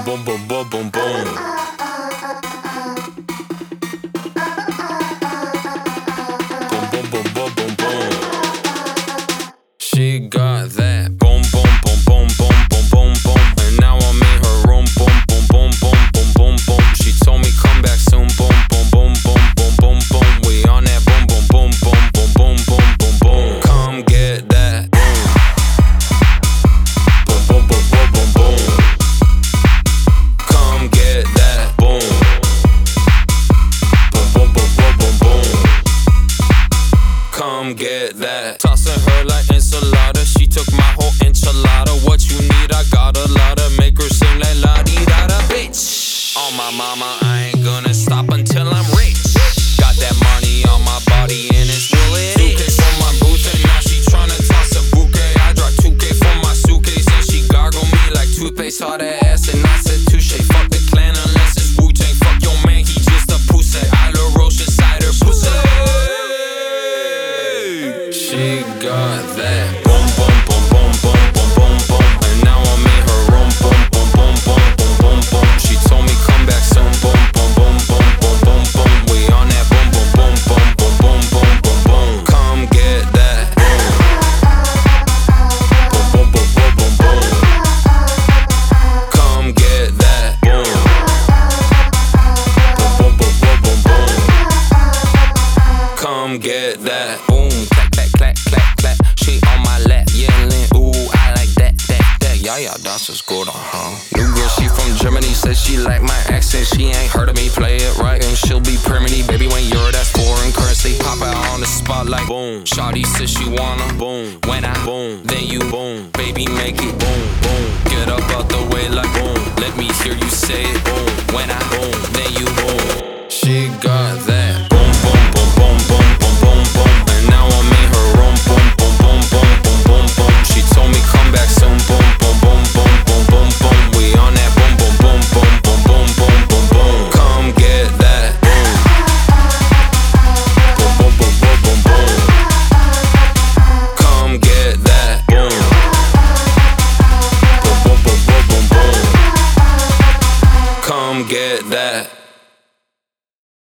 boom, boom, boom, boom, boom. Boom, boom, boom, boom, boom, boom. She got that boom, boom, boom, boom, boom, boom, boom, boom. And now I'm in her room, boom, boom, boom, boom, boom, boom, boom. She told me come back soon, boom, boom, boom, boom, boom, boom, boom. We on that boom, boom, boom, boom, boom, boom, boom, boom, boom. Come get that boom, boom, boom, boom, boom, boom, boom. Come get that boom, boom, boom, boom, boom, boom, boom. Come get that. Tossing her like enchilada. She took my whole enchilada. What you need, I got a lot of. Make her sing like la di da da, bitch. On my mama, I ain't gonna stop until I'm rich. Got that money on my body and it's real it is. 2K for my boots and now she tryna toss a bouquet. I dropped 2K for my suitcase and she gargled me like toothpaste. Saw that ass and I said touche. Fuck the clan unless it's Wu-Tang. Fuck your man, he just a pussy. I love roast cider pussy. She got that boom, boom, boom, boom, boom, boom, boom, boom. And now I'm in her room, boom, boom, boom, boom, boom, boom, boom. She told me come back soon, boom, boom, boom, boom, boom, boom, boom. We on that boom, boom, boom, boom, boom, boom, boom, boom, boom. Come get that boom, boom, boom, boom, boom, boom, boom. Come get that boom, boom, boom, boom, boom, boom, boom. Come get that boom, clap, clap, clap, clap, clap. She on my lap, yelling, ooh, I like that, that, that. Yeah, das ist gut, New girl, she from Germany, says she like my accent. She ain't heard of me, play it right, and she'll be permanent. Baby, when you're that foreign currency, pop out on the spot like boom. Shawty says she wanna boom. When I boom, then you boom. Baby, make it boom, boom. Get up out the way like boom. Let me hear you say it, boom. When I boom.